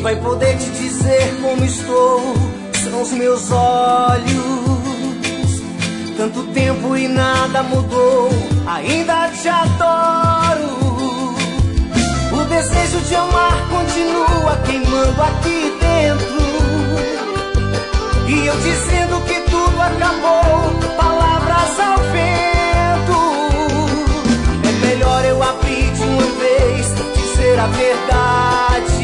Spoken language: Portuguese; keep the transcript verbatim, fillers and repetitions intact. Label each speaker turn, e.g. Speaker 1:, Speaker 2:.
Speaker 1: vai poder te dizer como estou. São os meus olhos. Tanto tempo e nada mudou. Ainda te adoro. O desejo de amar continua queimando aqui dentro. E eu dizendo que tudo acabou, palavras ao vento. É melhor eu abrir de uma vez, dizer a verdade.